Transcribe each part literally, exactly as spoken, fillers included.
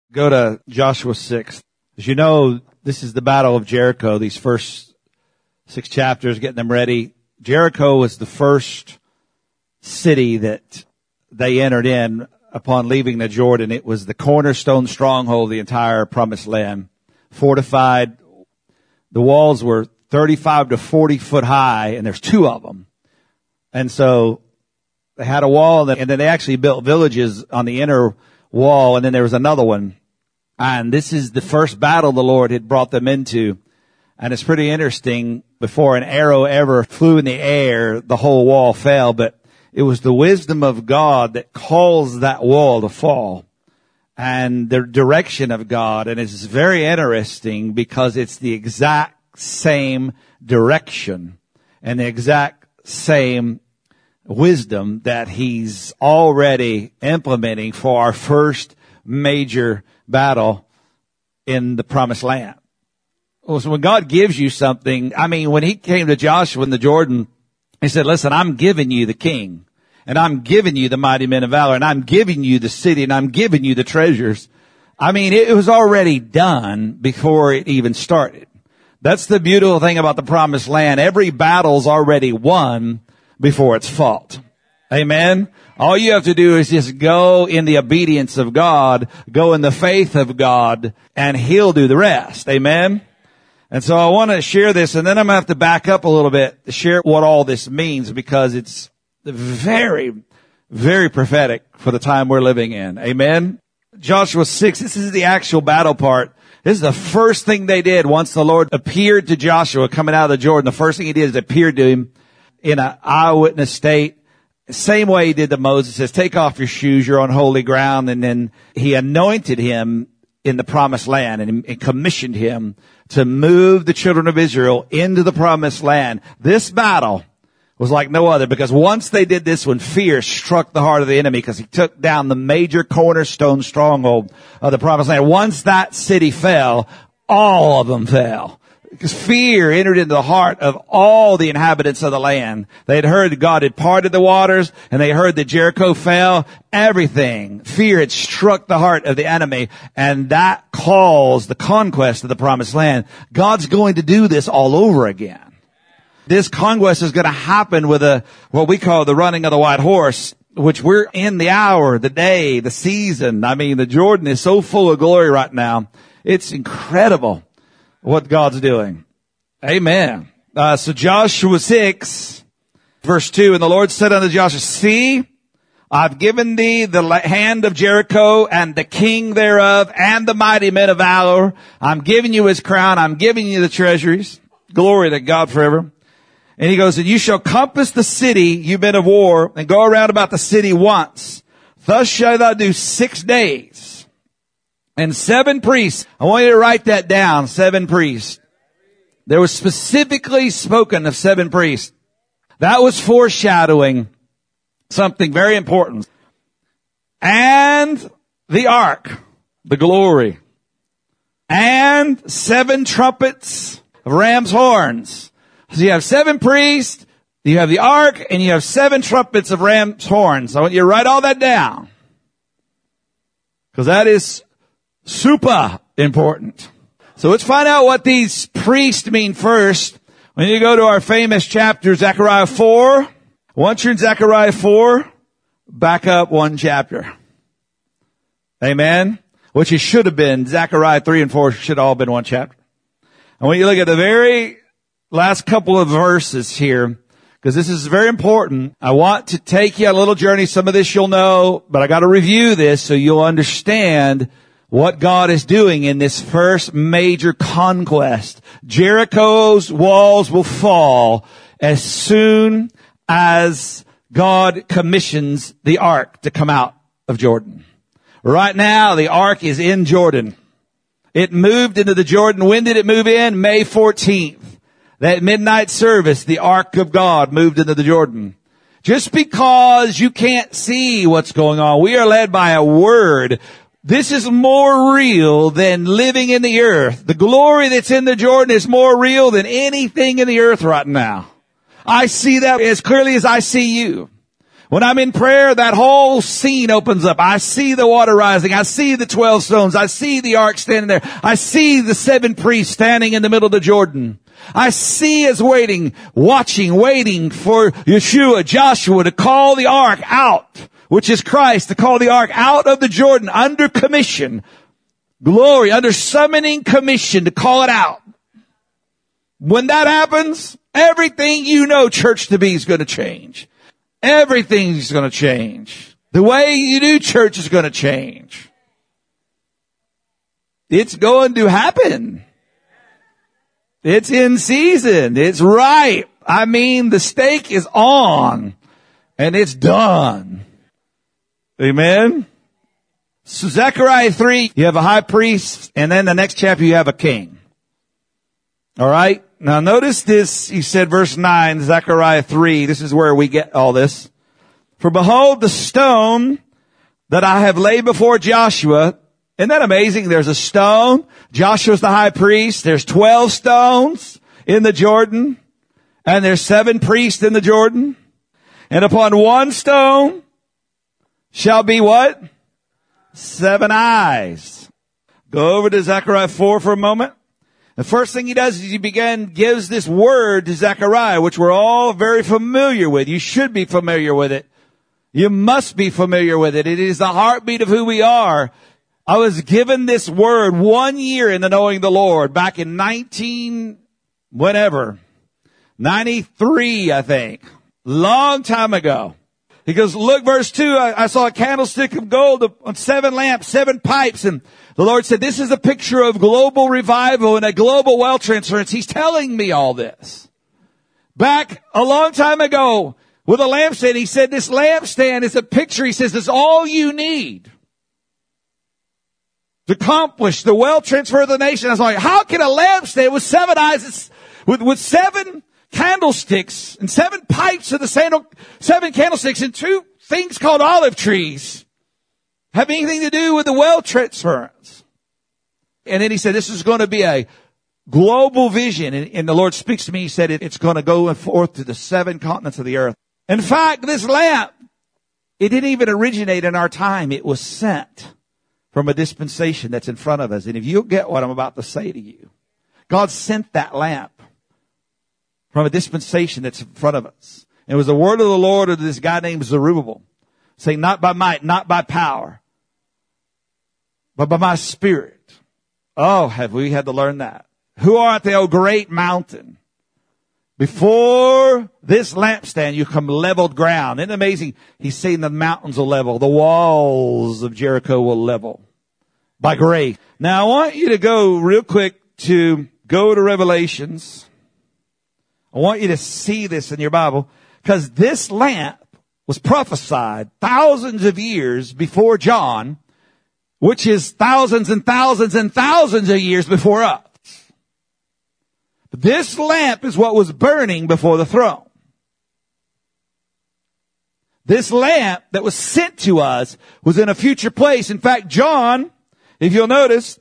Go to Joshua six. As you know, this is the Battle of Jericho, these first six chapters, getting them ready. Jericho was the first city that they entered in upon leaving the Jordan. It was the cornerstone stronghold of the entire promised land. Fortified. The walls were thirty-five to forty foot high, and there's two of them. And so they had a wall, and then they actually built villages on the inner wall, and then there was another one. And this is the first battle the Lord had brought them into. And it's pretty interesting. Before an arrow ever flew in the air, the whole wall fell. But it was the wisdom of God that caused that wall to fall. And the direction of God. And it's very interesting because it's the exact same direction and the exact same wisdom that He's already implementing for our first major battle in the promised land. Well, so when God gives you something, I mean, when He came to Joshua in the Jordan, He said, listen, I'm giving you the king, and I'm giving you the mighty men of valor, and I'm giving you the city, and I'm giving you the treasures. I mean, it was already done before it even started. That's the beautiful thing about the promised land. Every battle's already won before it's fought. Amen. All you have to do is just go in the obedience of God, go in the faith of God, and He'll do the rest. Amen. And so I want to share this, and then I'm going to have to back up a little bit to share what all this means, because it's very, very prophetic for the time we're living in. Amen. Joshua six, this is the actual battle part. This is the first thing they did once the Lord appeared to Joshua coming out of the Jordan. The first thing He did is appeared to him in an eyewitness state. Same way He did to Moses. Says, take off your shoes, you're on holy ground. And then He anointed him in the promised land and, and commissioned him to move the children of Israel into the promised land. This battle was like no other, because once they did this one, fear struck the heart of the enemy, because he took down the major cornerstone stronghold of the promised land. Once that city fell, all of them fell. Because fear entered into the heart of all the inhabitants of the land. They had heard that God had parted the waters, and they heard that Jericho fell. Everything. Fear had struck the heart of the enemy, and that caused the conquest of the promised land. God's going to do this all over again. This conquest is going to happen with a, what we call the running of the white horse, which we're in the hour, the day, the season. I mean, the Jordan is so full of glory right now. It's incredible what God's doing. Amen. Uh, so Joshua six, verse two, and the Lord said unto Joshua, see, I've given thee the hand of Jericho and the king thereof and the mighty men of valor. I'm giving you his crown. I'm giving you the treasuries. Glory to God forever. And he goes, and you shall compass the city, you men of war, and go around about the city once. Thus shall thou do six days. And seven priests. I want you to write that down. Seven priests. There was specifically spoken of seven priests. That was foreshadowing something very important. And the ark, the glory. And seven trumpets of ram's horns. So you have seven priests, you have the ark, and you have seven trumpets of ram's horns. I want you to write all that down, because that is super important. So let's find out what these priests mean first. When you go to our famous chapter, Zechariah four, once you're in Zechariah four, back up one chapter. Amen? Which it should have been. Zechariah three and four should all have been one chapter. And when you look at the very last couple of verses here, because this is very important, I want to take you on a little journey. Some of this you'll know, but I got to review this so you'll understand what God is doing in this first major conquest. Jericho's walls will fall as soon as God commissions the ark to come out of Jordan. Right now, the ark is in Jordan. It moved into the Jordan. When did it move in? May fourteenth. That midnight service, the ark of God moved into the Jordan. Just because you can't see what's going on, we are led by a word. This is more real than living in the earth. The glory that's in the Jordan is more real than anything in the earth right now. I see that as clearly as I see you. When I'm in prayer, that whole scene opens up. I see the water rising. I see the twelve stones. I see the ark standing there. I see the seven priests standing in the middle of the Jordan. I see us waiting, watching, waiting for Yeshua, Joshua to call the ark out, which is Christ, to call the ark out of the Jordan under commission. Glory, under summoning commission to call it out. When that happens, everything you know church to be is going to change. Everything's going to change. The way you do church is going to change. It's going to happen. It's in season. It's ripe. I mean, the stake is on and it's done. Amen. So Zechariah three, you have a high priest, and then the next chapter you have a king. All right. Now notice this, he said, verse nine, Zechariah three, this is where we get all this. For behold, the stone that I have laid before Joshua. Isn't that amazing? There's a stone. Joshua's the high priest. There's twelve stones in the Jordan. And there's seven priests in the Jordan. And upon one stone shall be what? Seven eyes. Go over to Zechariah four for a moment. The first thing he does is he begin, gives this word to Zechariah, which we're all very familiar with. You should be familiar with it. You must be familiar with it. It is the heartbeat of who we are. I was given this word one year in the knowing the Lord back in nineteen, whatever, ninety-three, I think. Long time ago. He goes, look, verse two, I, I saw a candlestick of gold on seven lamps, seven pipes. And the Lord said, this is a picture of global revival and a global wealth transference. He's telling me all this. Back a long time ago with a lampstand, he said, this lampstand is a picture. He says, it's all you need to accomplish the wealth transfer of the nation. I was like, how can a lampstand with seven eyes, with, with seven candlesticks and seven pipes of the sandal, seven candlesticks and two things called olive trees have anything to do with the wealth transference? And then he said, this is going to be a global vision. And, and the Lord speaks to me. He said, it, it's going to go forth to the seven continents of the earth. In fact, this lamp, it didn't even originate in our time. It was sent from a dispensation that's in front of us. And if you'll get what I'm about to say to you, God sent that lamp from a dispensation that's in front of us. And it was the word of the Lord to this guy named Zerubbabel, saying, not by might, not by power, but by my spirit. Oh, have we had to learn that? Who art thou, great mountain? Before this lampstand, you come leveled ground. Isn't it amazing? He's saying the mountains will level. The walls of Jericho will level by grace. Now, I want you to go real quick to go to Revelations. I want you to see this in your Bible, because this lamp was prophesied thousands of years before John, which is thousands and thousands and thousands of years before us. But this lamp is what was burning before the throne. This lamp that was sent to us was in a future place. In fact, John, if you'll notice,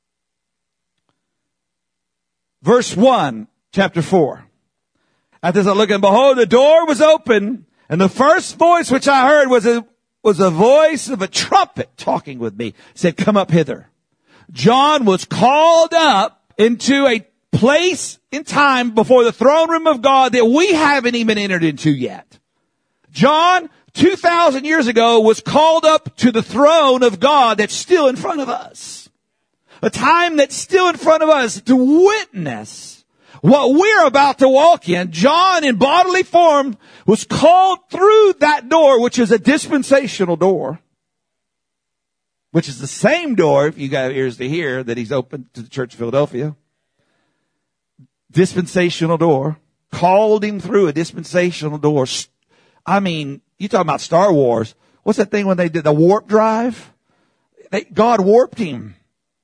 verse one, chapter four. At this I look, and behold, the door was open, and the first voice which I heard was a, was a voice of a trumpet talking with me. It said, come up hither. John was called up into a place in time before the throne room of God that we haven't even entered into yet. John, two thousand years ago, was called up to the throne of God that's still in front of us. A time that's still in front of us to witness what we're about to walk in. John, in bodily form, was called through that door, which is a dispensational door, which is the same door, if you got ears to hear, that he's opened to the Church of Philadelphia. Dispensational door. Called him through a dispensational door. I mean, you talking about Star Wars. What's that thing when they did the warp drive? They, God warped him.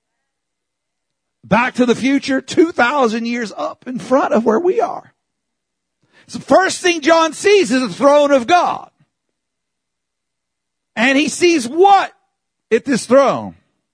Back to the future, two thousand years up in front of where we are. So the first thing John sees is the throne of God. And he sees what at this throne?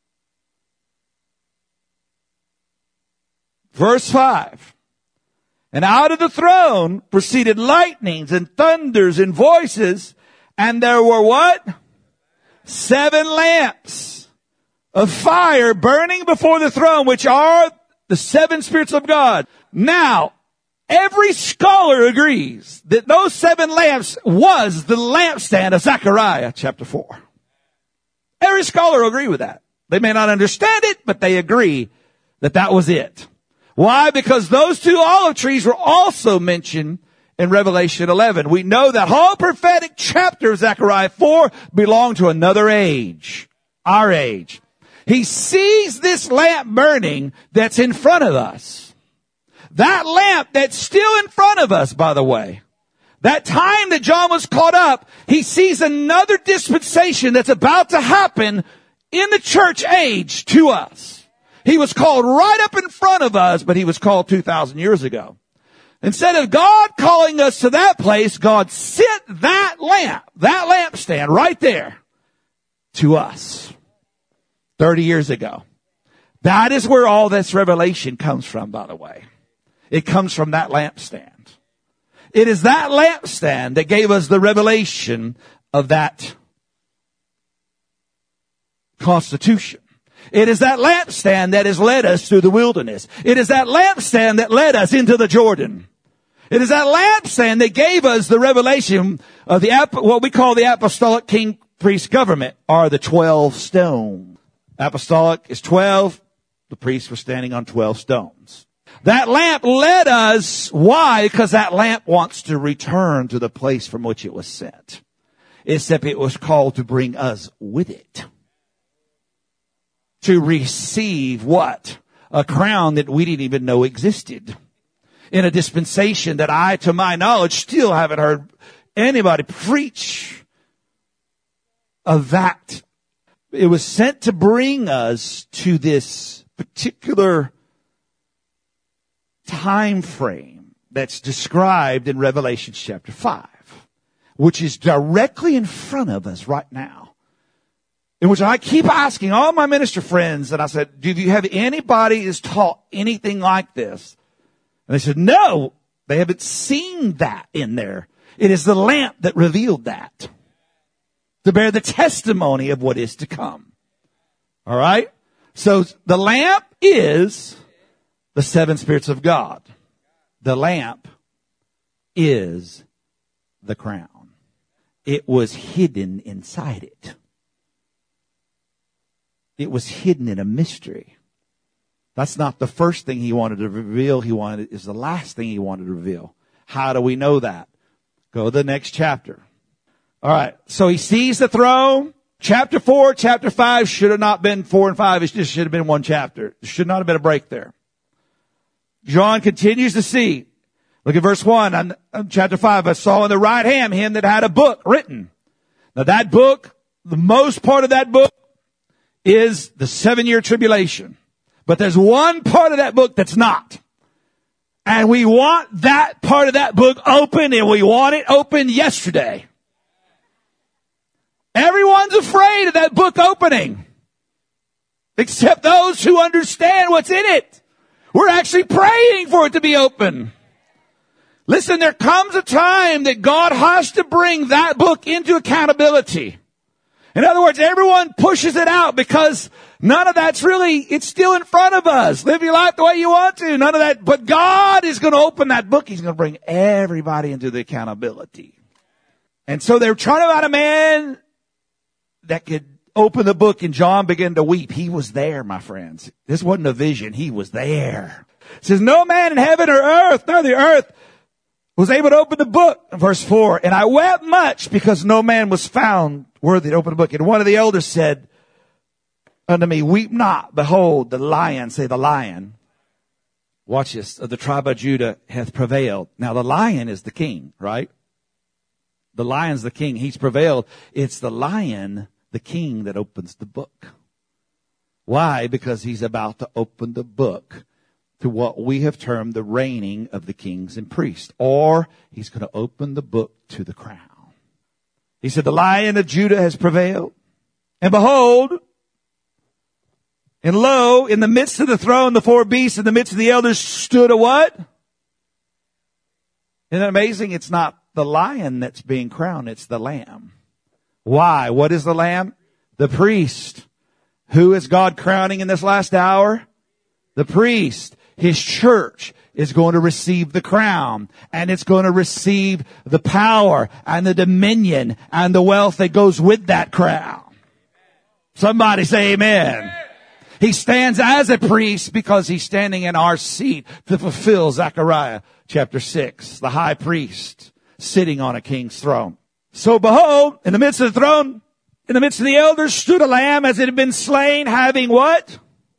Verse five. And out of the throne proceeded lightnings and thunders and voices And there were what? Seven lamps of fire burning before the throne, which are the seven spirits of God. Now, every scholar agrees that those seven lamps was the lampstand of Zechariah chapter four. Every scholar will agree with that. They may not understand it, but they agree that that was it. Why? Because those two olive trees were also mentioned in Revelation eleven. We know that whole prophetic chapter of Zechariah four belonged to another age, our age. He sees this lamp burning that's in front of us. That lamp that's still in front of us, by the way. That time that John was caught up, he sees another dispensation that's about to happen in the church age to us. He was called right up in front of us, but he was called two thousand years ago. Instead of God calling us to that place, God sent that lamp, that lampstand right there to us thirty years ago. That is where all this revelation comes from, by the way. It comes from that lampstand. It is that lampstand that gave us the revelation of that constitution. It is that lampstand that has led us through the wilderness. It is that lampstand that led us into the Jordan. It is that lampstand that gave us the revelation of the, what we call the apostolic king priest government, or the twelve stone. Apostolic is twelve. The priests were standing on twelve stones. That lamp led us. Why? Because that lamp wants to return to the place from which it was sent. Except it was called to bring us with it. To receive what? A crown that we didn't even know existed. In a dispensation that I, to my knowledge, still haven't heard anybody preach of that. It was sent to bring us to this particular time frame that's described in Revelation chapter five, which is directly in front of us right now. In which I keep asking all my minister friends, and I said, do you have anybody that's taught anything like this? And they said, no, they haven't seen that in there. It is the lamp that revealed that, to bear the testimony of what is to come. All right? So the lamp is the seven spirits of God. The lamp is the crown. It was hidden inside it. It was hidden in a mystery. That's not the first thing he wanted to reveal. He wanted is the last thing he wanted to reveal. How do we know that? Go to the next chapter. All right. So he sees the throne. Chapter four, chapter five should have not been four and five. It just should have been one chapter. There should not have been a break there. John continues to see. Look at verse one. On, on chapter five, I saw in the right hand him that had a book written. Now that book, the most part of that book is the seven year tribulation. But there's one part of that book that's not. And we want that part of that book open, and we want it open yesterday. Everyone's afraid of that book opening. Except those who understand what's in it. We're actually praying for it to be open. Listen, there comes a time that God has to bring that book into accountability. In other words, everyone pushes it out because none of that's really, it's still in front of us. Live your life the way you want to. None of that. But God is going to open that book. He's going to bring everybody into the accountability. And so they're trying to find a man that could open the book, and John began to weep. He was there, my friends. This wasn't a vision. He was there. It says, no man in heaven or earth, nor the earth, was able to open the book. Verse four, and I wept much because no man was found worthy to open the book. And one of the elders said unto me, weep not. Behold, the lion, say the lion, watch this, of the tribe of Judah hath prevailed. Now the lion is the king, right? The lion's the king. He's prevailed. It's the lion, the king, that opens the book. Why? Because he's about to open the book to what we have termed the reigning of the kings and priests. Or he's going to open the book to the crown. He said, the lion of Judah has prevailed. And behold, and lo, in the midst of the throne, the four beasts, in the midst of the elders stood a what? Isn't that amazing? It's not the lion that's being crowned, it's the lamb. Why? What is the Lamb? The priest. Who is God crowning in this last hour? The priest. His church is going to receive the crown, and it's going to receive the power and the dominion and the wealth that goes with that crown. Somebody say amen. He stands as a priest because he's standing in our seat to fulfill Zechariah chapter six, the high priest sitting on a king's throne. So behold, in the midst of the throne, in the midst of the elders stood a lamb as it had been slain, having what?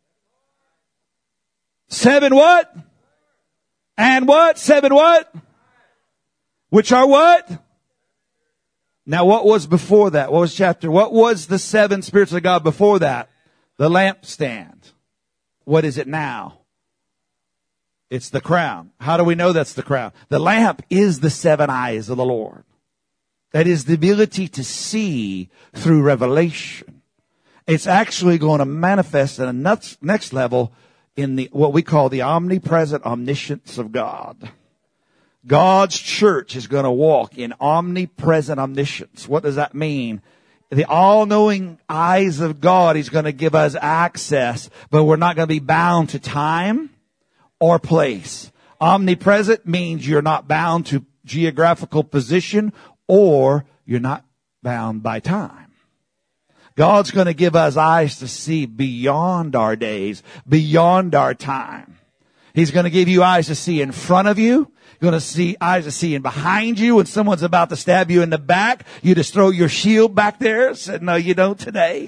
Seven what? And what? Seven what? Which are what? Now what was before that? What was chapter? What was the seven spirits of God before that? The lampstand. What is it now? It's the crown. How do we know that's the crown? The lamp is the seven eyes of the Lord. That is the ability to see through revelation. It's actually going to manifest at a next, next level in the what we call the omnipresent omniscience of God. God's church is going to walk in omnipresent omniscience. What does that mean? The all-knowing eyes of God, He's going to give us access, but we're not going to be bound to time or place. Omnipresent means you're not bound to geographical position or you're not bound by time. God's going to give us eyes to see beyond our days, beyond our time. He's going to give you eyes to see in front of you. You're going to see eyes to see in behind you. When someone's about to stab you in the back, you just throw your shield back there. Said, no, you don't today.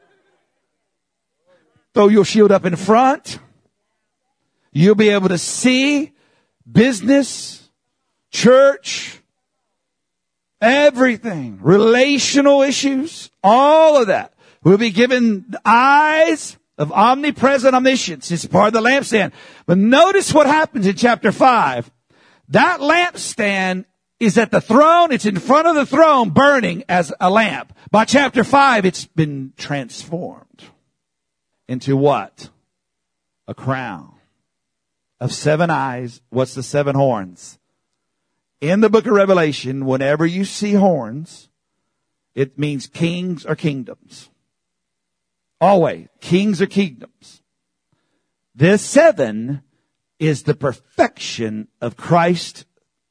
Throw your shield up in front. You'll be able to see business, church, everything, relational issues, all of that. We'll be given the eyes of omnipresent omniscience. It's part of the lampstand. But notice what happens in chapter five. That lampstand is at the throne. It's in front of the throne burning as a lamp. By chapter five, it's been transformed into what? A crown of seven eyes. What's the seven horns? In the book of Revelation, whenever you see horns, it means kings or kingdoms. Always. Kings or kingdoms. This seven is the perfection of Christ's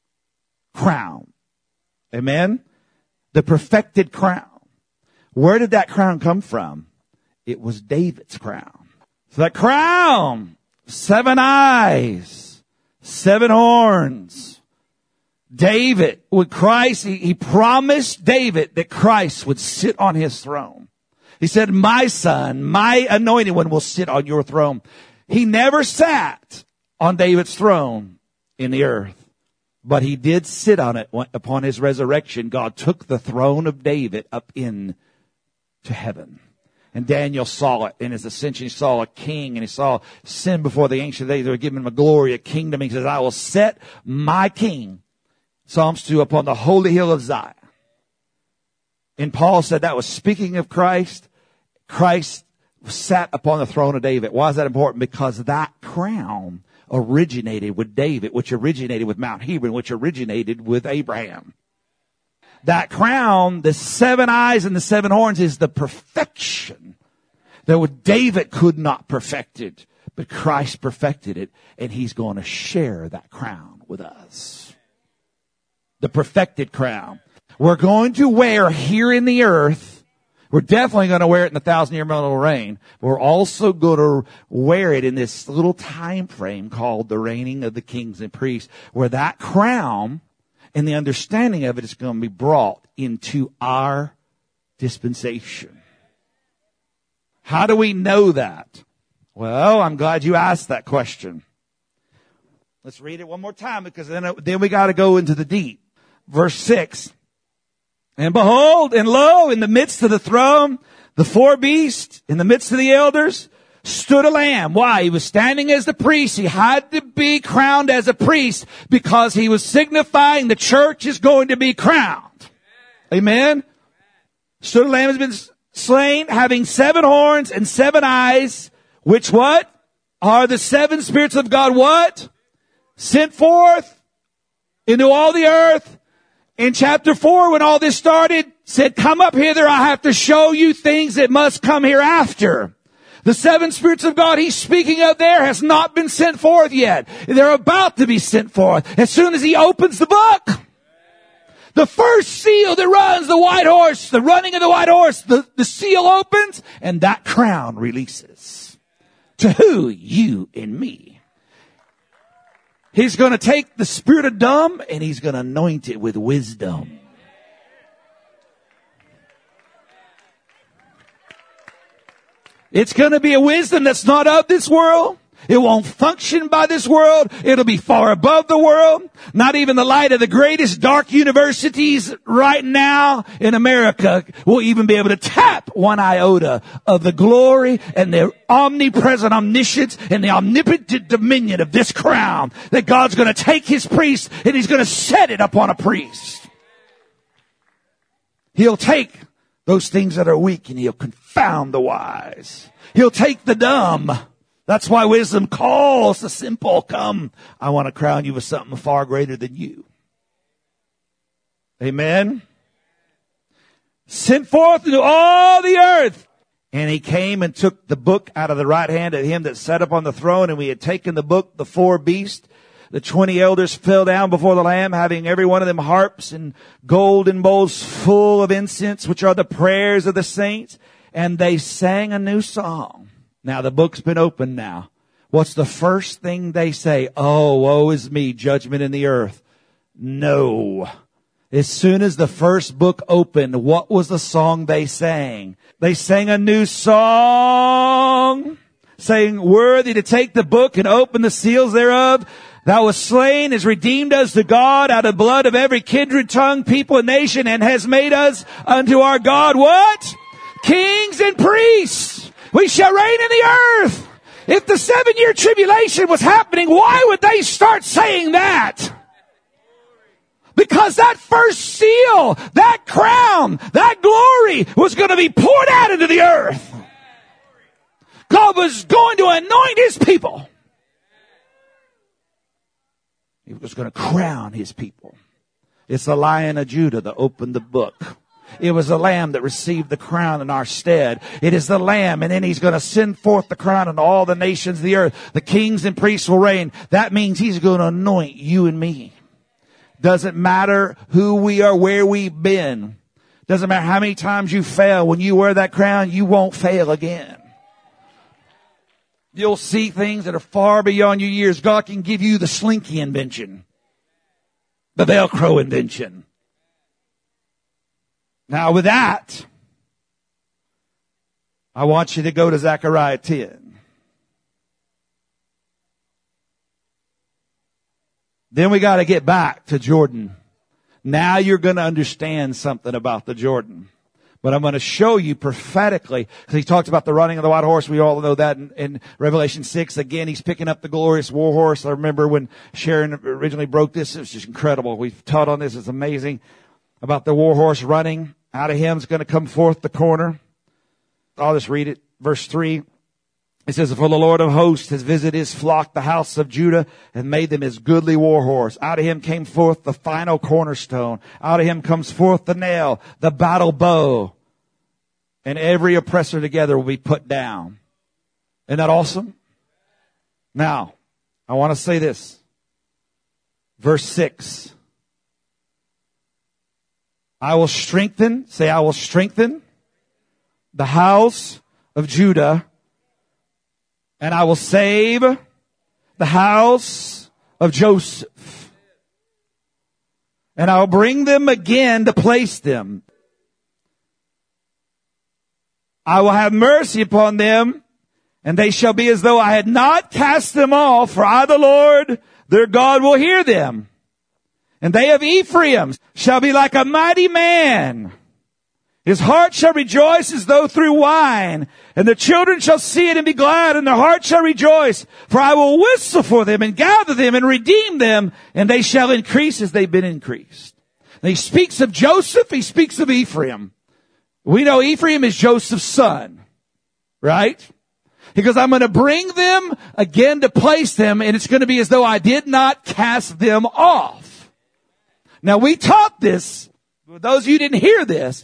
crown. Amen? The perfected crown. Where did that crown come from? It was David's crown. So that crown, seven eyes, seven horns. David, with Christ, he, he promised David that Christ would sit on his throne. He said, my son, my anointed one will sit on your throne. He never sat on David's throne in the earth, but he did sit on it upon his resurrection. God took the throne of David up in to heaven. And Daniel saw it in his ascension. He saw a king and he saw sin before the ancient days. They were giving him a glory, a kingdom. He says, I will set my king, Psalms two, upon the holy hill of Zion. And Paul said that was speaking of Christ. Christ sat upon the throne of David. Why is that important? Because that crown originated with David, which originated with Mount Hebron, which originated with Abraham. That crown, the seven eyes and the seven horns, is the perfection that David could not perfect it, but Christ perfected it, and He's going to share that crown with us. The perfected crown. We're going to wear here in the earth. We're definitely going to wear it in the thousand year millennial reign. We're also going to wear it in this little time frame called the reigning of the kings and priests, where that crown and the understanding of it is going to be brought into our dispensation. How do we know that? Well, I'm glad you asked that question. Let's read it one more time, because then, then we got to go into the deep. Verse six. And behold, and lo, in the midst of the throne, the four beasts, in the midst of the elders, stood a lamb. Why? He was standing as the priest. He had to be crowned as a priest because he was signifying the church is going to be crowned. Amen? Stood a lamb has been slain, having seven horns and seven eyes, which what? Are the seven spirits of God what? Sent forth into all the earth. In chapter four, when all this started, said, come up hither, I have to show you things that must come hereafter. The seven spirits of God he's speaking of there has not been sent forth yet. They're about to be sent forth. As soon as he opens the book, the first seal that runs the white horse, the running of the white horse, the, the seal opens and that crown releases. To who? You and me. He's going to take the spirit of dumb and he's going to anoint it with wisdom. It's going to be a wisdom that's not of this world. It won't function by this world. It'll be far above the world. Not even the light of the greatest dark universities right now in America will even be able to tap one iota of the glory and the omnipresent omniscience and the omnipotent dominion of this crown that God's going to take his priest and he's going to set it upon a priest. He'll take those things that are weak and he'll confound the wise. He'll take the dumb. That's why wisdom calls the simple. Come, I want to crown you with something far greater than you. Amen. Sent forth into all the earth. And he came and took the book out of the right hand of him that sat upon the throne. And we had taken the book, the four beasts. The twenty elders fell down before the Lamb, having every one of them harps and golden bowls full of incense, which are the prayers of the saints. And they sang a new song. Now the book's been opened now. What's the first thing they say? Oh, woe is me, judgment in the earth. No. As soon as the first book opened, what was the song they sang? They sang a new song, saying, worthy to take the book and open the seals thereof. Thou wast slain, has redeemed us to God out of blood of every kindred, tongue, people, and nation, and has made us unto our God what? Kings and priests. We shall reign in the earth. If the seven-year tribulation was happening, why would they start saying that? Because that first seal, that crown, that glory was going to be poured out into the earth. God was going to anoint his people. He was going to crown his people. It's the Lion of Judah that opened the book. It was the Lamb that received the crown in our stead. It is the Lamb, and then he's going to send forth the crown unto all the nations of the earth. The kings and priests will reign. That means he's going to anoint you and me. Doesn't matter who we are, where we've been. Doesn't matter how many times you fail. When you wear that crown, you won't fail again. You'll see things that are far beyond your years. God can give you the slinky invention, the Velcro invention. Now with that, I want you to go to Zechariah ten. Then we got to get back to Jordan. Now you're going to understand something about the Jordan. But I'm going to show you prophetically, because he talks about the running of the white horse. We all know that in, in Revelation six. Again, he's picking up the glorious war horse. I remember when Sharon originally broke this. It was just incredible. We've taught on this. It's amazing about the war horse running. Out of him is going to come forth the corner. I'll just read it. Verse three. It says, for the Lord of hosts has visited his flock, the house of Judah, and made them his goodly war horse. Out of him came forth the final cornerstone. Out of him comes forth the nail, the battle bow. And every oppressor together will be put down. Isn't that awesome? Now, I want to say this. Verse six. I will strengthen, say I will strengthen the house of Judah, and I will save the house of Joseph. And I will bring them again to place them. I will have mercy upon them, and they shall be as though I had not cast them off, for I, the Lord, their God, will hear them. And they of Ephraim shall be like a mighty man. His heart shall rejoice as though through wine, and the children shall see it and be glad, and their heart shall rejoice. For I will whistle for them and gather them and redeem them, and they shall increase as they've been increased. And he speaks of Joseph, he speaks of Ephraim. We know Ephraim is Joseph's son, right? He goes, I'm going to bring them again to place them, and it's going to be as though I did not cast them off. Now we taught this, those of you who didn't hear this,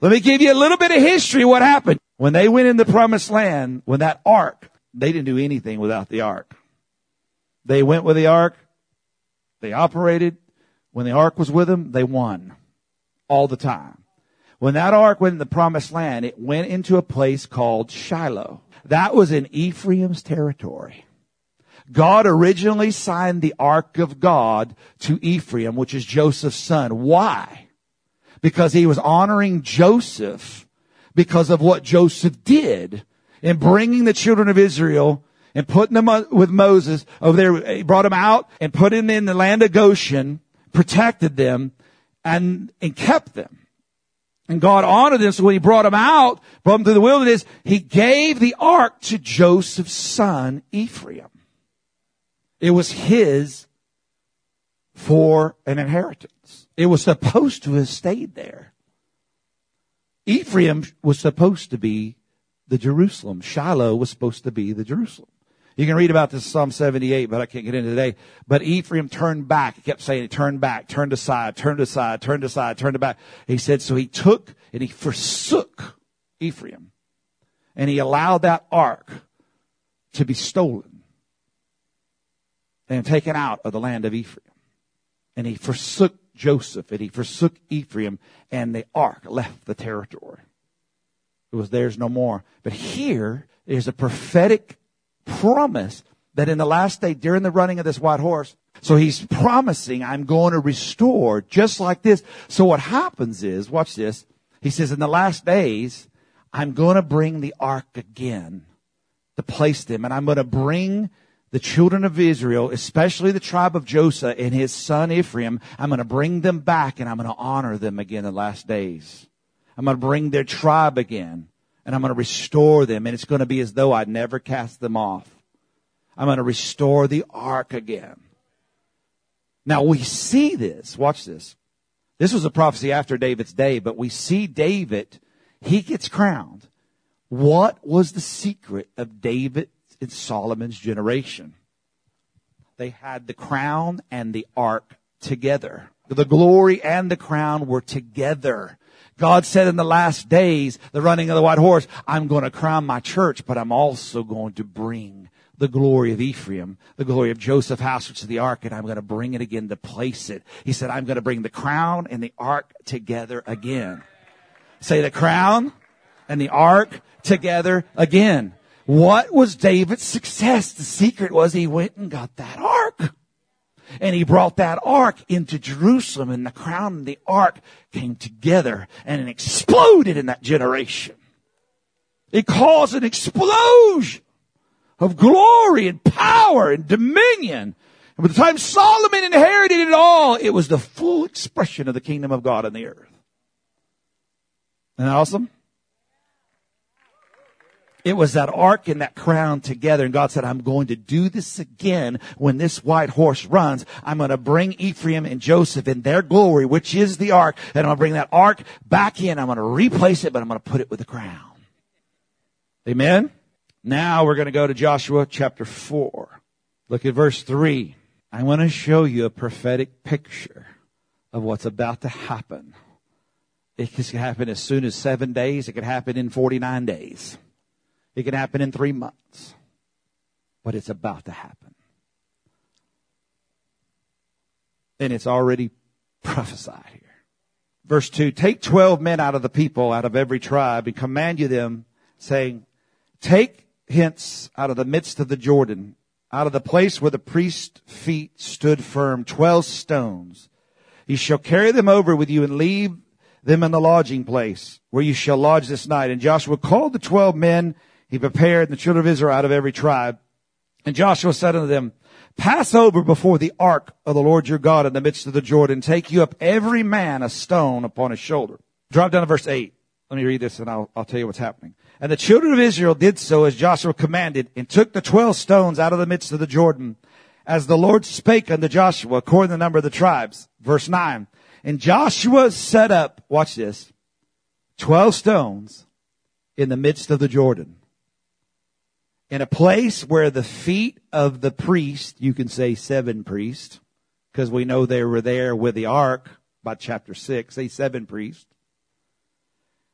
Let me give you a little bit of history of what happened. When they went in the promised land, when that ark, they didn't do anything without the ark. They went with the ark. They operated. When the ark was with them, they won all the time. When that ark went in the promised land, it went into a place called Shiloh. That was in Ephraim's territory. God originally signed the ark of God to Ephraim, which is Joseph's son. Why? Because he was honoring Joseph because of what Joseph did in bringing the children of Israel and putting them with Moses over there. He brought them out and put them in the land of Goshen, protected them, and, and kept them. And God honored them. So when he brought them out, brought them through the wilderness, he gave the ark to Joseph's son, Ephraim. It was his for an inheritance. It was supposed to have stayed there. Ephraim was supposed to be the Jerusalem. Shiloh was supposed to be the Jerusalem. You can read about this in Psalm seventy-eight, but I can't get into it today. But Ephraim turned back. He kept saying, turn back, turned aside, turned aside, turned aside, turned back. He said, so he took and he forsook Ephraim. And he allowed that ark to be stolen and taken out of the land of Ephraim. And he forsook Joseph and he forsook Ephraim, and the ark left the territory. It was theirs no more. But here is a prophetic promise that in the last day, during the running of this white horse, so he's promising, I'm going to restore just like this. So what happens is, watch this. He says, in the last days, I'm going to bring the ark again to place them. And I'm going to bring the children of Israel, especially the tribe of Joseph and his son Ephraim, I'm going to bring them back and I'm going to honor them again in the last days. I'm going to bring their tribe again. And I'm going to restore them. And it's going to be as though I'd never cast them off. I'm going to restore the ark again. Now we see this. Watch this. This was a prophecy after David's day. But we see David. He gets crowned. What was the secret of David and Solomon's generation? They had the crown and the ark together. The glory and the crown were together. God said in the last days, the running of the white horse, I'm going to crown my church, but I'm also going to bring the glory of Ephraim, the glory of Joseph's house, which is the ark, and I'm going to bring it again to place it. He said, I'm going to bring the crown and the ark together again. Say the crown and the ark together again. What was David's success? The secret was he went and got that ark. And he brought that ark into Jerusalem, and the crown and the ark came together, and it exploded in that generation. It caused an explosion of glory and power and dominion. And by the time Solomon inherited it all, it was the full expression of the kingdom of God on the earth. Isn't that awesome? It was that ark and that crown together. And God said, I'm going to do this again when this white horse runs. I'm going to bring Ephraim and Joseph in their glory, which is the ark. And I'm going to bring that ark back in. I'm going to replace it, but I'm going to put it with the crown. Amen? Now we're going to go to Joshua chapter four. Look at verse three. I want to show you a prophetic picture of what's about to happen. It can happen as soon as seven days. It can happen in forty-nine days. It can happen in three months, but it's about to happen. And it's already prophesied here. Verse two, take twelve men out of the people, out of every tribe, and command you them, saying, take hence out of the midst of the Jordan, out of the place where the priest's feet stood firm, twelve stones. You shall carry them over with you and leave them in the lodging place where you shall lodge this night. And Joshua called the twelve men. He prepared the children of Israel out of every tribe. And Joshua said unto them, pass over before the ark of the Lord your God in the midst of the Jordan. Take you up every man a stone upon his shoulder. Drop down to verse eight. Let me read this and I'll, I'll tell you what's happening. And the children of Israel did so as Joshua commanded, and took the twelve stones out of the midst of the Jordan, as the Lord spake unto Joshua, according to the number of the tribes. Verse nine. And Joshua set up, watch this, twelve stones in the midst of the Jordan, in a place where the feet of the priest, you can say seven priests, because we know they were there with the ark by chapter six, say seven priests,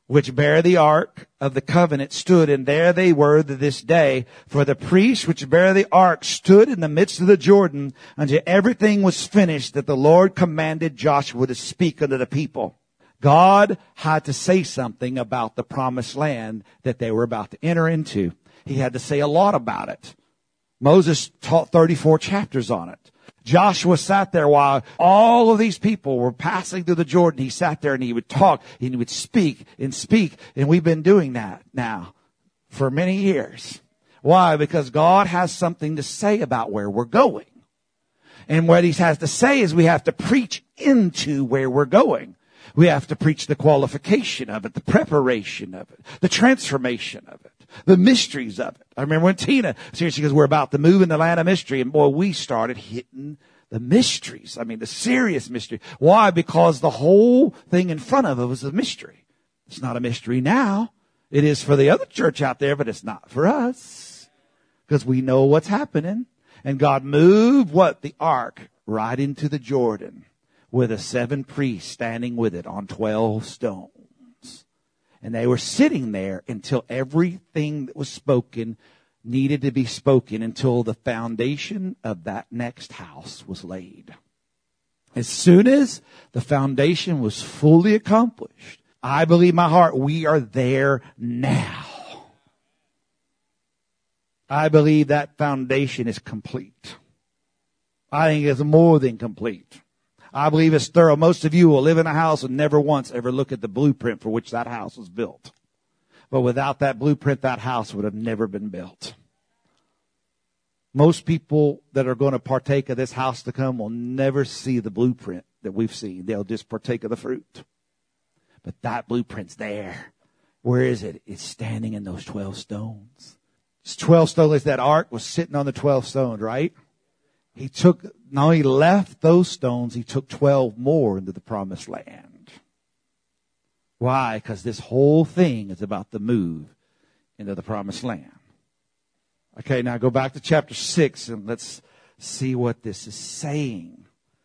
which bear the ark of the covenant stood, and there they were to this day. For the priests which bear the ark stood in the midst of the Jordan until everything was finished that the Lord commanded Joshua to speak unto the people. God had to say something about the promised land that they were about to enter into. He had to say a lot about it. Moses taught thirty-four chapters on it. Joshua sat there while all of these people were passing through the Jordan. He sat there and he would talk and he would speak and speak. And we've been doing that now for many years. Why? Because God has something to say about where we're going. And what he has to say is we have to preach into where we're going. We have to preach the qualification of it, the preparation of it, the transformation of it, the mysteries of it. I remember when Tina, seriously, because we're about to move in the land of mystery, and boy, we started hitting the mysteries. I mean, the serious mystery. Why? Because the whole thing in front of it was a mystery. It's not a mystery now. It is for the other church out there, but it's not for us. Because we know what's happening. And God moved what? The ark right into the Jordan, with the seven priests standing with it on twelve stones. And they were sitting there until everything that was spoken needed to be spoken, until the foundation of that next house was laid. As soon as the foundation was fully accomplished, I believe in my heart we are there now. I believe that foundation is complete. I think it's more than complete. I believe it's thorough. Most of you will live in a house and never once ever look at the blueprint for which that house was built. But without that blueprint, that house would have never been built. Most people that are going to partake of this house to come will never see the blueprint that we've seen. They'll just partake of the fruit. But that blueprint's there. Where is it? It's standing in those twelve stones. It's twelve stones. That ark was sitting on the twelve stones, right? He took, now he left those stones, he took twelve more into the promised land. Why? Because this whole thing is about the move into the promised land. Okay, now go back to chapter six and let's see what this is saying.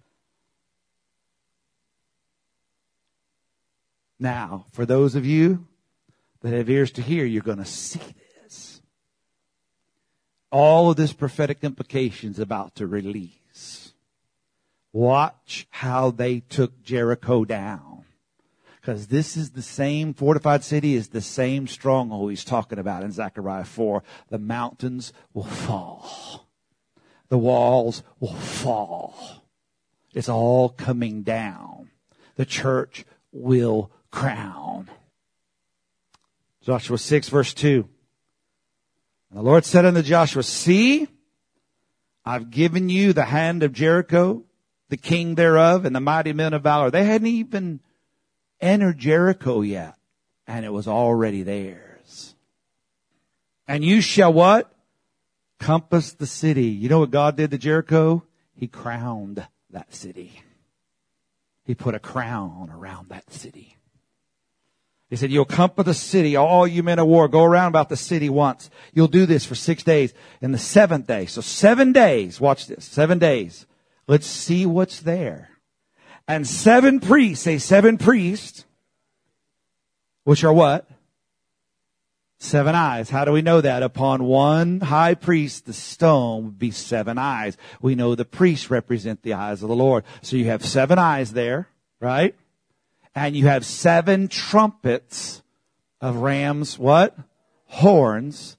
Now, for those of you that have ears to hear, you're going to see this. All of this prophetic implications about to release. Watch how they took Jericho down. Because this is the same fortified city, is the same stronghold he's talking about in Zechariah four. The mountains will fall. The walls will fall. It's all coming down. The church will crown. Joshua six verse two. And the Lord said unto Joshua, see, I've given you the hand of Jericho, the king thereof, and the mighty men of valor. They hadn't even entered Jericho yet, and it was already theirs. And you shall what? Compass the city. You know what God did to Jericho? He crowned that city. He put a crown around that city. He said, you'll compass the city, all you men of war, go around about the city once. You'll do this for six days. And the seventh day, so seven days, watch this, seven days. Let's see what's there. And seven priests, say seven priests, which are what? Seven eyes. How do we know that? Upon one high priest, the stone would be seven eyes. We know the priests represent the eyes of the Lord. So you have seven eyes there, right? And you have seven trumpets of rams, what? Horns.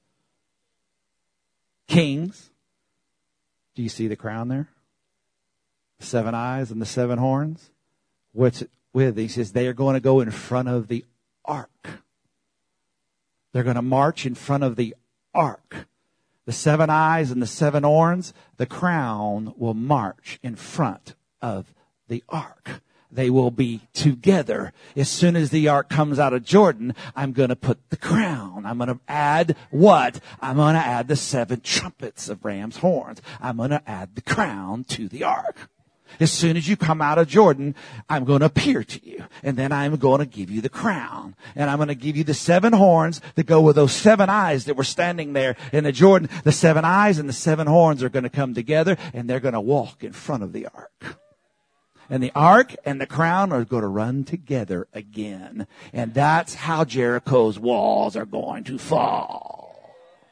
Kings. Do you see the crown there? The seven eyes and the seven horns. What's it with? He says they are going to go in front of the ark. They're going to march in front of the ark. The seven eyes and the seven horns, the crown will march in front of the ark. They will be together. As soon as the ark comes out of Jordan, I'm going to put the crown. I'm going to add what? I'm going to add the seven trumpets of ram's horns. I'm going to add the crown to the ark. As soon as you come out of Jordan, I'm going to appear to you. And then I'm going to give you the crown. And I'm going to give you the seven horns that go with those seven eyes that were standing there in the Jordan. The seven eyes and the seven horns are going to come together and they're going to walk in front of the ark. And the ark and the crown are going to run together again. And that's how Jericho's walls are going to fall.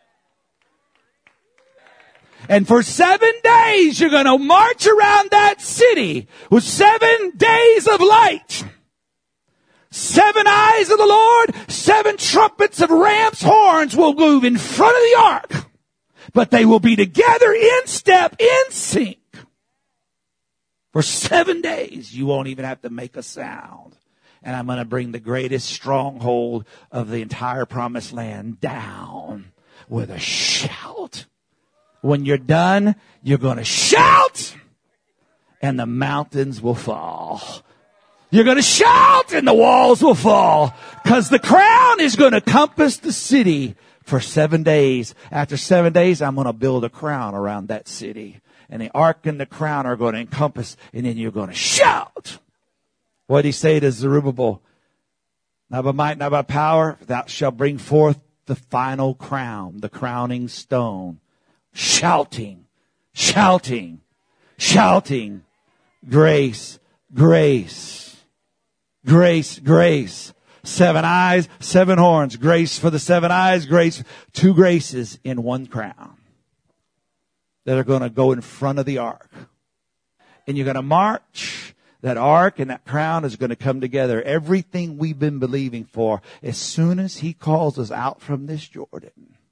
And for seven days, you're going to march around that city with seven days of light. Seven eyes of the Lord, seven trumpets of ram's horns will move in front of the ark. But they will be together in step, in sync. For seven days, you won't even have to make a sound. And I'm going to bring the greatest stronghold of the entire promised land down with a shout. When you're done, you're going to shout, and the mountains will fall. You're going to shout, and the walls will fall, because the crown is going to compass the city for seven days. After seven days, I'm going to build a crown around that city. And the ark and the crown are going to encompass, and then you're going to shout. What did he say to Zerubbabel? Not by might, not by power, thou shalt bring forth the final crown, the crowning stone. Shouting, shouting, shouting. Grace, grace, grace, grace. Seven eyes, seven horns. Grace for the seven eyes, grace, two graces in one crown that are going to go in front of the ark. And you're going to march. That ark and that crown is going to come together. Everything we've been believing for, as soon as he calls us out from this Jordan,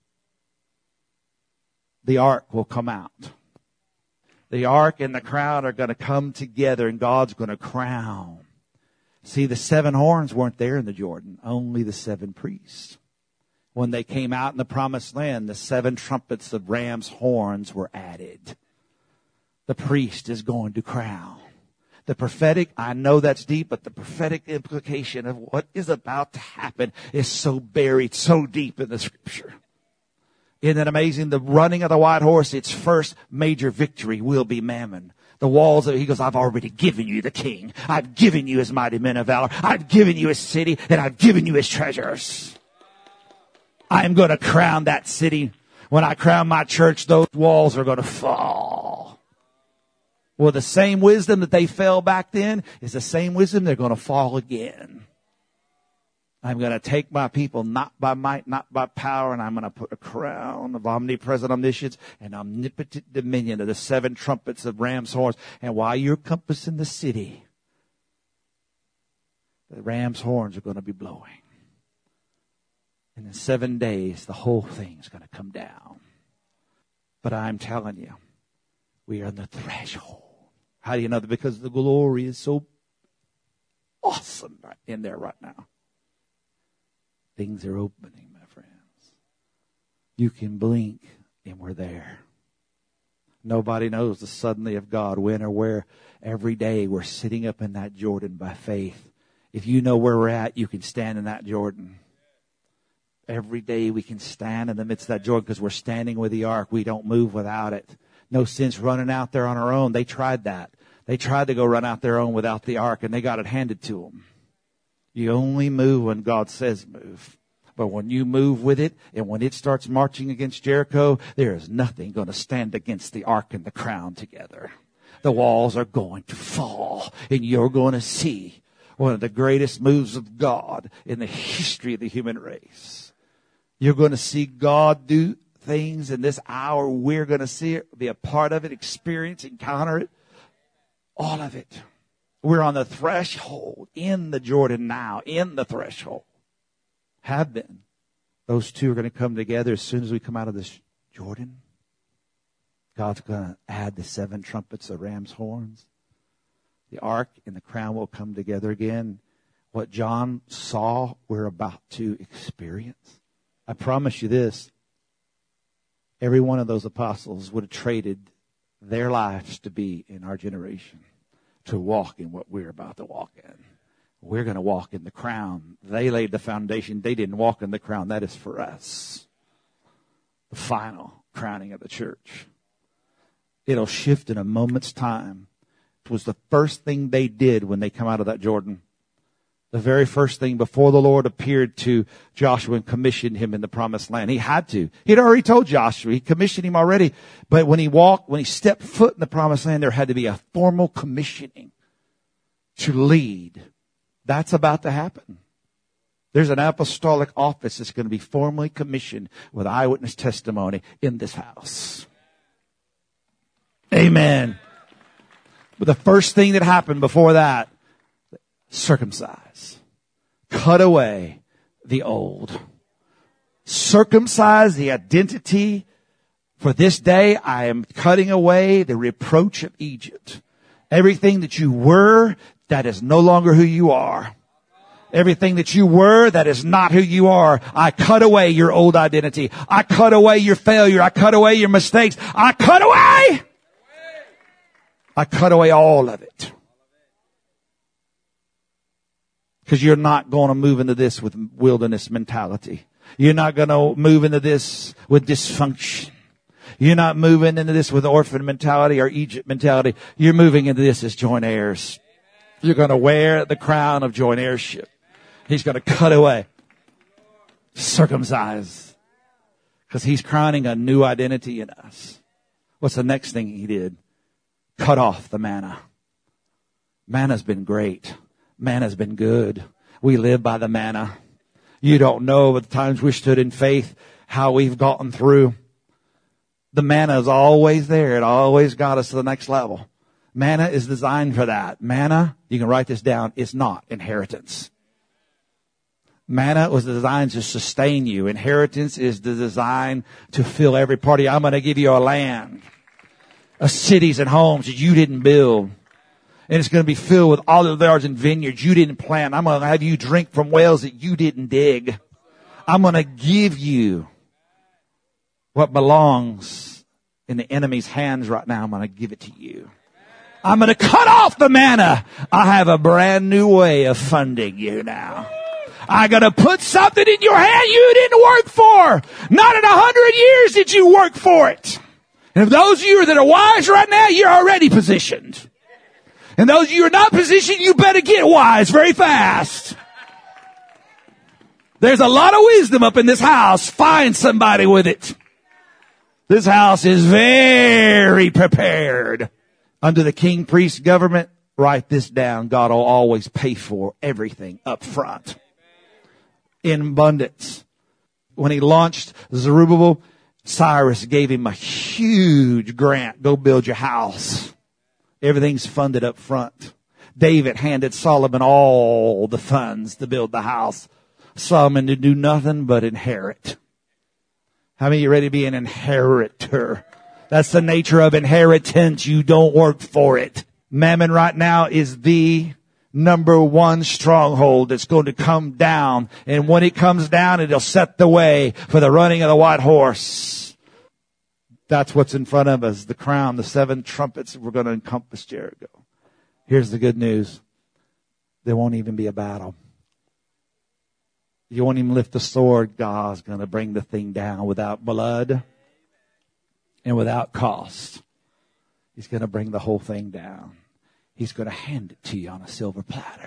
the ark will come out. The ark and the crown are going to come together, and God's going to crown. See, the seven horns weren't there in the Jordan, only the seven priests. When they came out in the promised land, the seven trumpets of ram's horns were added. The priest is going to crown. The prophetic, I know that's deep, but the prophetic implication of what is about to happen is so buried, so deep in the scripture. Isn't it amazing? The running of the white horse, its first major victory will be Mammon. The walls of, he goes, I've already given you the king. I've given you his mighty men of valor. I've given you his city, and I've given you his treasures. I am going to crown that city. When I crown my church, those walls are going to fall. Well, the same wisdom that they fell back then is the same wisdom they're going to fall again. I'm going to take my people not by might, not by power, and I'm going to put a crown of omnipresent omniscience and omnipotent dominion of the seven trumpets of ram's horns. And while you're compassing the city, the ram's horns are going to be blowing. And in seven days, the whole thing's going to come down. But I'm telling you, we are on the threshold. How do you know that? Because the glory is so awesome right in there right now. Things are opening, my friends. You can blink and we're there. Nobody knows the suddenly of God, when or where. Every day we're sitting up in that Jordan by faith. If you know where we're at, you can stand in that Jordan. Every day we can stand in the midst of that Jordan because we're standing with the ark. We don't move without it. No sense running out there on our own. They tried that. They tried to go run out their own without the ark, and they got it handed to them. You only move when God says move. But when you move with it, and when it starts marching against Jericho, there is nothing going to stand against the ark and the crown together. The walls are going to fall, and you're going to see one of the greatest moves of God in the history of the human race. You're going to see God do things in this hour. We're going to see it, be a part of it, experience, encounter it, all of it. We're on the threshold, in the Jordan now, in the threshold. Have been. Those two are going to come together as soon as we come out of this Jordan. God's going to add the seven trumpets of ram's horns. The ark and the crown will come together again. What John saw, we're about to experience. I promise you this. Every one of those apostles would have traded their lives to be in our generation, to walk in what we're about to walk in. We're going to walk in the crown. They laid the foundation. They didn't walk in the crown. That is for us. The final crowning of the church. It'll shift in a moment's time. It was the first thing they did when they come out of that Jordan. The very first thing before the Lord appeared to Joshua and commissioned him in the promised land. He had to. He'd already told Joshua. He commissioned him already. But when he walked, when he stepped foot in the promised land, there had to be a formal commissioning. to lead. That's about to happen. There's an apostolic office that's going to be formally commissioned with eyewitness testimony in this house. Amen. But the first thing that happened before that, circumcise. Cut away the old. Circumcise the identity. For this day, I am cutting away the reproach of Egypt. Everything that you were, that is no longer who you are. Everything that you were, that is not who you are. I cut away your old identity. I cut away your failure. I cut away your mistakes. I cut away. I cut away all of it. Because you're not going to move into this with wilderness mentality. You're not going to move into this with dysfunction. You're not moving into this with orphan mentality or Egypt mentality. You're moving into this as joint heirs. You're going to wear the crown of joint heirship. He's going to cut away, circumcise, because he's crowning a new identity in us. What's the next thing he did? Cut off the manna. Manna's been great. Manna's been good. We live by the manna. You don't know the times we stood in faith, how we've gotten through. The manna is always there. It always got us to the next level. Manna is designed for that. Manna, you can write this down, is not inheritance. Manna was designed to sustain you. Inheritance is the design to fill every part of you. I'm going to give you a land, a cities and homes that you didn't build. And it's going to be filled with olive yards and vineyards you didn't plant. I'm going to have you drink from wells that you didn't dig. I'm going to give you what belongs in the enemy's hands right now. I'm going to give it to you. I'm going to cut off the manna. I have a brand new way of funding you now. I'm going to put something in your hand you didn't work for. Not in a hundred years did you work for it. And if those of you that are wise right now, you're already positioned. And those of you who are not positioned, you better get wise very fast. There's a lot of wisdom up in this house. Find somebody with it. This house is very prepared. Under the king priest government, write this down. God will always pay for everything up front. In abundance. When he launched Zerubbabel, Cyrus gave him a huge grant. Go build your house. Everything's funded up front. David handed Solomon all the funds to build the house. Solomon did do nothing but inherit. How many of you ready to be an inheritor? That's the nature of inheritance. You don't work for it. Mammon right now is the number one stronghold that's going to come down. And when it comes down, it'll set the way for the running of the white horse. That's what's in front of us. The crown, the seven trumpets, we're going to encompass Jericho. Here's the good news. There won't even be a battle. You won't even lift the sword. God's going to bring the thing down without blood and without cost. He's going to bring the whole thing down. He's going to hand it to you on a silver platter.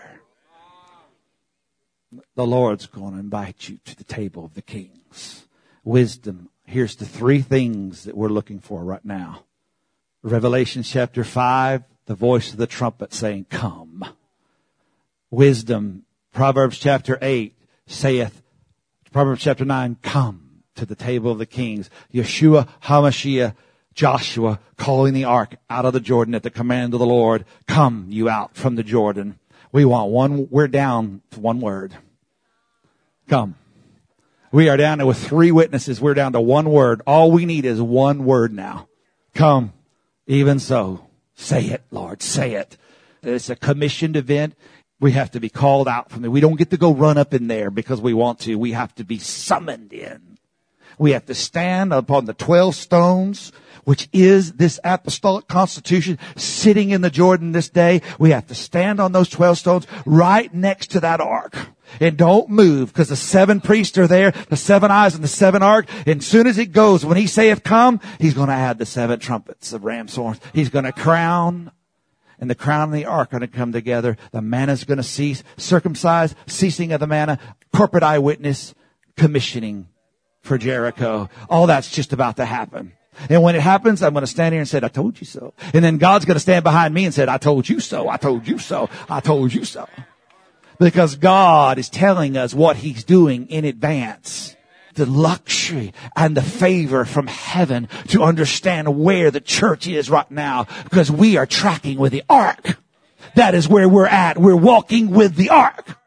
The Lord's going to invite you to the table of the kings. Wisdom. Here's the three things that we're looking for right now. Revelation chapter five, the voice of the trumpet saying, come. Wisdom. Proverbs chapter eight saith, Proverbs chapter nine, come to the table of the kings. Yeshua HaMashiach, Joshua calling the ark out of the Jordan at the command of the Lord. Come you out from the Jordan. We want one, we're down to one word. Come. We are down to with three witnesses. We're down to one word. All we need is one word now. Come. Even so. Say it, Lord. Say it. It's a commissioned event. We have to be called out from there. We don't get to go run up in there because we want to. We have to be summoned in. We have to stand upon the twelve stones, which is this apostolic constitution sitting in the Jordan this day. We have to stand on those twelve stones right next to that ark. And don't move, because the seven priests are there, the seven eyes and the seven ark. And as soon as it goes, when he saith come, he's going to add the seven trumpets of ram's horns. He's going to crown, and the crown and the ark are going to come together. The manna's going to cease. Circumcise, ceasing of the manna, corporate eyewitness, commissioning for Jericho. All that's just about to happen. And when it happens, I'm going to stand here and say, I told you so. And then God's going to stand behind me and say, I told you so. I told you so. I told you so. Because God is telling us what he's doing in advance. The luxury and the favor from heaven to understand where the church is right now, because we are tracking with the ark. That is where we're at. We're walking with the ark.